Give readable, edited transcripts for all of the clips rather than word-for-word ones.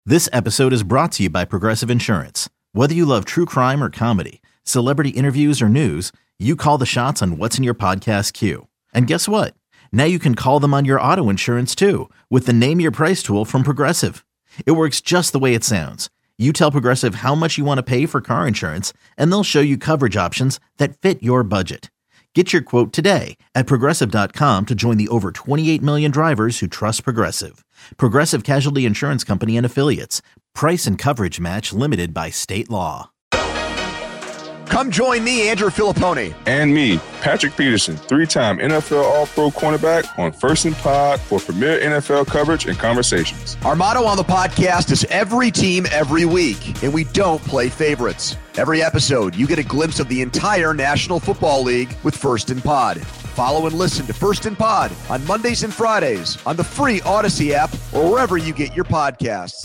This episode is brought to you by Progressive Insurance. Whether you love true crime or comedy, celebrity interviews or news, you call the shots on what's in your podcast queue. And guess what? Now you can call them on your auto insurance too with the Name Your Price tool from Progressive. It works just the way it sounds. You tell Progressive how much you want to pay for car insurance, and they'll show you coverage options that fit your budget. Get your quote today at Progressive.com to join the over 28 million drivers who trust Progressive. Progressive Casualty Insurance Company and Affiliates. Price and coverage match limited by state law. Come join me, Andrew Filippone. And me, Patrick Peterson, three-time NFL All-Pro cornerback on First and Pod for premier NFL coverage and conversations. Our motto on the podcast is every team, every week, and we don't play favorites. Every episode, you get a glimpse of the entire National Football League with First and Pod. Follow and listen to First and Pod on Mondays and Fridays on the free Odyssey app or wherever you get your podcasts.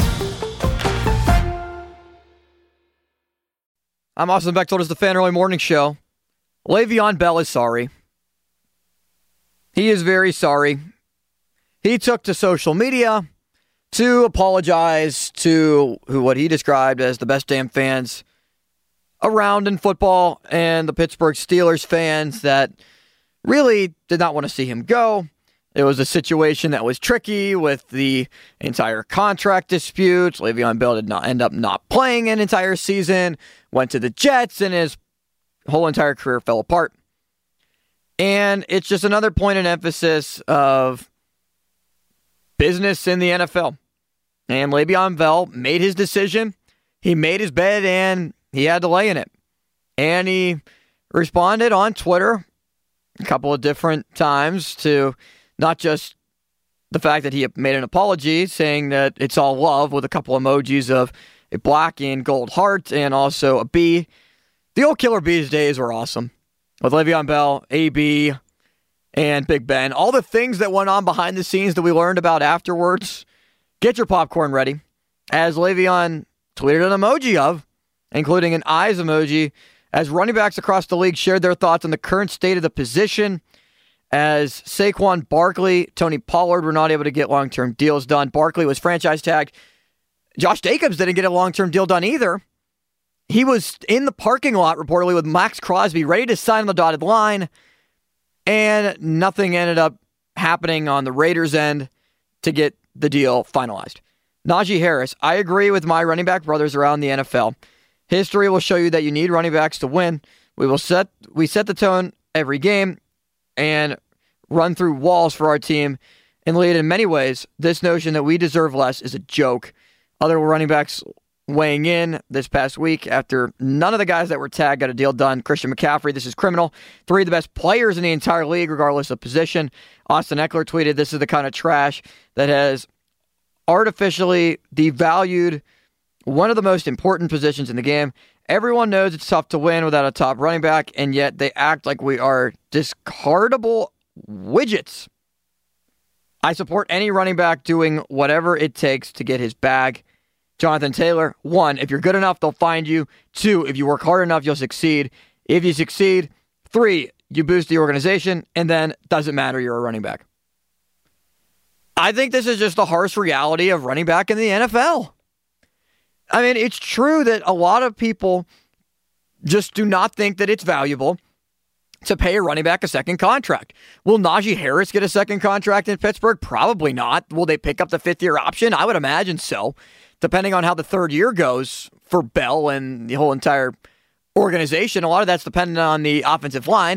I'm Austin Bechtold. It's the Fan Early Morning Show. Le'Veon Bell is sorry. He is very sorry. He took to social media to apologize to what he described as the best damn fans around in football and the Pittsburgh Steelers fans that really did not want to see him go. It was a situation that was tricky with the entire contract dispute. Le'Veon Bell did not end up not playing an entire season, went to the Jets, and his whole entire career fell apart. And it's just another point of emphasis of business in the NFL. And Le'Veon Bell made his decision. He made his bed, and he had to lay in it. And he responded on Twitter a couple of different times to not just the fact that he made an apology, saying that it's all love with a couple emojis of a black and gold heart and also a bee. The old Killer Bees days were awesome. With Le'Veon Bell, AB, and Big Ben. All the things that went on behind the scenes that we learned about afterwards. Get your popcorn ready. As Le'Veon tweeted an emoji of, including an eyes emoji, as running backs across the league shared their thoughts on the current state of the position. As Saquon Barkley, Tony Pollard were not able to get long-term deals done. Barkley was franchise tagged. Josh Jacobs didn't get a long-term deal done either. He was in the parking lot, reportedly, with Max Crosby, ready to sign on the dotted line, and nothing ended up happening on the Raiders' end to get the deal finalized. Najee Harris, I agree with my running back brothers around the NFL. History will show you that you need running backs to win. We set the tone every game and run through walls for our team and lead in many ways. This notion that we deserve less is a joke. Other running backs weighing in this past week after none of the guys that were tagged got a deal done. Christian McCaffrey, this is criminal. 3 of the best players in the entire league, regardless of position. Austin Eckler tweeted, this is the kind of trash that has artificially devalued one of the most important positions in the game. Everyone knows it's tough to win without a top running back, and yet they act like we are discardable widgets. I support any running back doing whatever it takes to get his bag. Jonathan Taylor, 1, if you're good enough, they'll find you. 2, if you work hard enough, you'll succeed. If you succeed, 3, you boost the organization, and then doesn't matter, you're a running back. I think this is just the harsh reality of running back in the NFL. I mean, it's true that a lot of people just do not think that it's valuable to pay a running back a second contract. Will Najee Harris get a second contract in Pittsburgh? Probably not. Will they pick up the 5th-year option? I would imagine so, depending on how the 3rd year goes for Bell and the whole entire organization. A lot of that's dependent on the offensive line.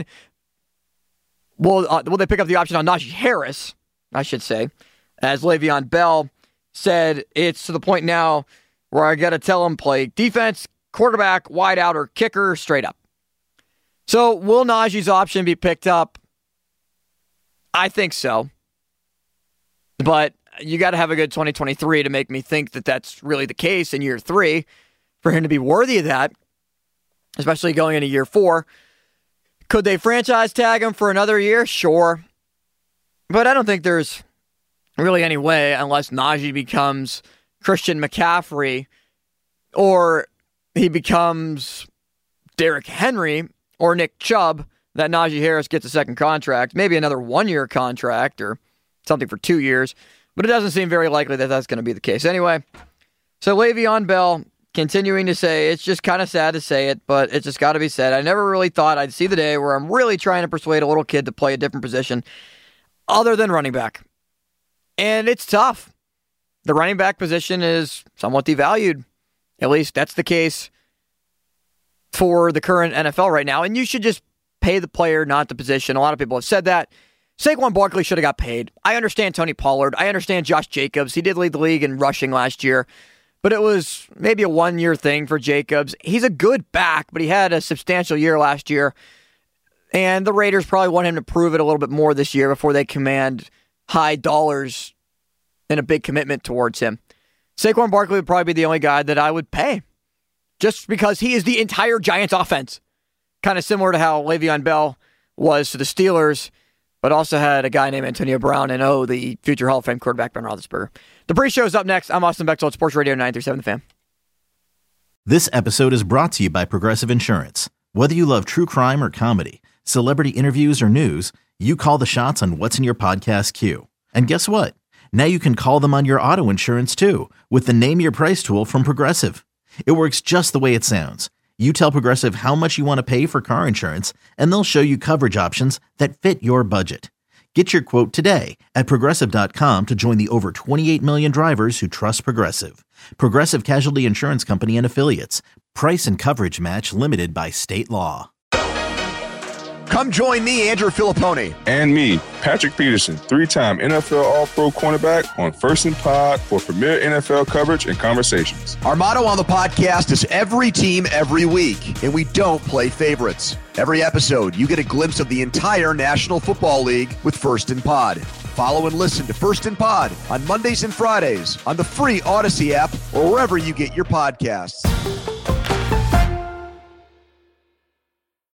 Will they pick up the option on Najee Harris, I should say? As Le'Veon Bell said, it's to the point now where I got to tell him play defense, quarterback, wide out, or kicker straight up. So will Najee's option be picked up? I think so. But you got to have a good 2023 to make me think that that's really the case in year 3 for him to be worthy of that, especially going into year 4. Could they franchise tag him for another year? Sure. But I don't think there's really any way unless Najee becomes Christian McCaffrey or he becomes Derrick Henry or Nick Chubb that Najee Harris gets a second contract, maybe another 1-year contract or something for 2 years. But it doesn't seem very likely that that's going to be the case. Anyway, So Le'Veon Bell continuing to say, it's just kind of sad to say it, but it's just got to be said. I never really thought I'd see the day where I'm really trying to persuade a little kid to play a different position other than running back. And it's tough. The running back position is somewhat devalued. At least that's the case for the current NFL right now. And you should just pay the player, not the position. A lot of people have said that. Saquon Barkley should have got paid. I understand Tony Pollard. I understand Josh Jacobs. He did lead the league in rushing last year, but it was maybe a one-year thing for Jacobs. He's a good back, but he had a substantial year last year. And the Raiders probably want him to prove it a little bit more this year before they command high dollars and a big commitment towards him. Saquon Barkley would probably be the only guy that I would pay just because he is the entire Giants offense. Kind of similar to how Le'Veon Bell was to the Steelers, but also had a guy named Antonio Brown and, the future Hall of Fame quarterback, Ben Roethlisberger. The pre-show is up next. I'm Austin Bechtold at Sports Radio 937 The Fan. This episode is brought to you by Progressive Insurance. Whether you love true crime or comedy, celebrity interviews or news, you call the shots on what's in your podcast queue. And guess what? Now you can call them on your auto insurance too with the Name Your Price tool from Progressive. It works just the way it sounds. You tell Progressive how much you want to pay for car insurance, and they'll show you coverage options that fit your budget. Get your quote today at Progressive.com to join the over 28 million drivers who trust Progressive. Progressive Casualty Insurance Company and Affiliates. Price and coverage match limited by state law. Come join me, Andrew Filippone. And me, Patrick Peterson, 3-time NFL All-Pro cornerback on First and Pod for premier NFL coverage and conversations. Our motto on the podcast is every team, every week, and we don't play favorites. Every episode, you get a glimpse of the entire National Football League with First and Pod. Follow and listen to First and Pod on Mondays and Fridays on the free Odyssey app or wherever you get your podcasts.